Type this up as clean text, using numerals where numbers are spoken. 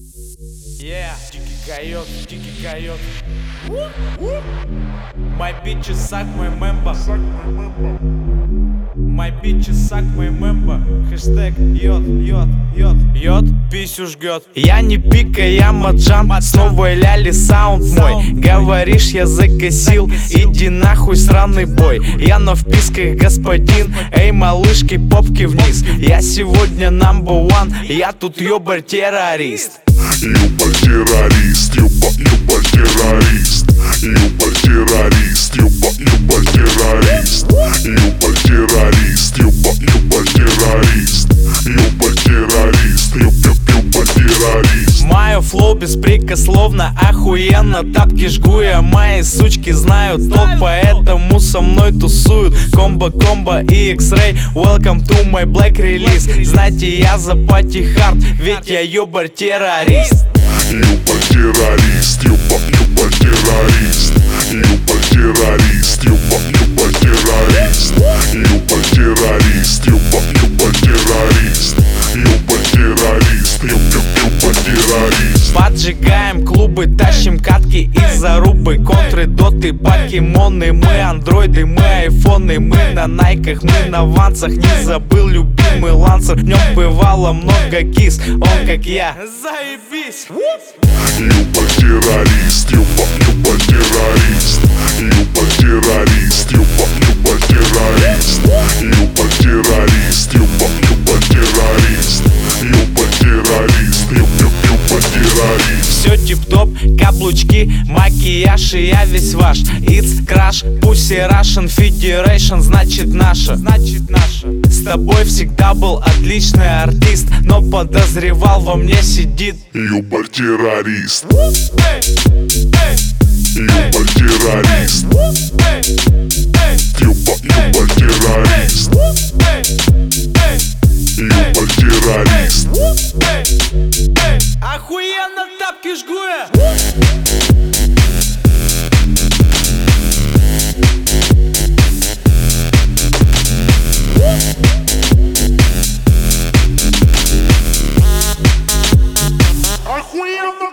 Yeah, дикий койот. My bitches suck my member. My bitches suck my member. Хэштег йод, писю жгет. Я не пика, я маджан. Снова ляли саунд мой. Говоришь, я закосил. Иди нахуй, сраный бой. Я на вписках господин. Эй, малышки, попки вниз. Я сегодня number one. Я тут ёбарь-террорист. Ёбарь-террорист, ёбарь-террорист. Ёбарь-террорист, ёбарь-террорист. Ёбарь-террорист, ёбарь-террорист. Ёбарь-террорист, ёбарь-террорист. Мое флоу беспрекословно, охуенно. Тапки жгу я, мои сучки знают толк, поэтому со мной тусуют комбо и X-Ray. Welcome to my black release. Знаете, я за пати хард, ведь я ёбарь-террорист. Ёбарь-террорист, ёбарь-террорист. Ёбарь-террорист, ёбарь-террорист. Ёбарь-террорист, ёбарь-террорист. Ёбарь-террорист, ёбарь-террорист. Поджигаем клубы, тащим катки и зарубы. Контры, доты, покемоны. Мы андроиды, мы айфоны. Мы на найках, мы на вансах. Не забыл любимый лансер. В нем бывало много кис, он как я. Заебись! Ёбарь-террорист, ёбарь-террорист. Ёбарь-террорист, ёбарь-террорист. Ёбарь-террорист, ёбарь-террорист. Ёбарь-террорист, ёбарь-террорист. Все тип-топ, каблучки, макияж, и я весь ваш. It's crash, Pussy Russian Federation, значит наша. С тобой всегда был отличный артист, но подозревал, во мне сидит Ёбарь-террорист. Ёбарь-террорист. Ёбарь-террорист. Ёбарь-террорист. охуенно, тапки жгу я. Охуенно!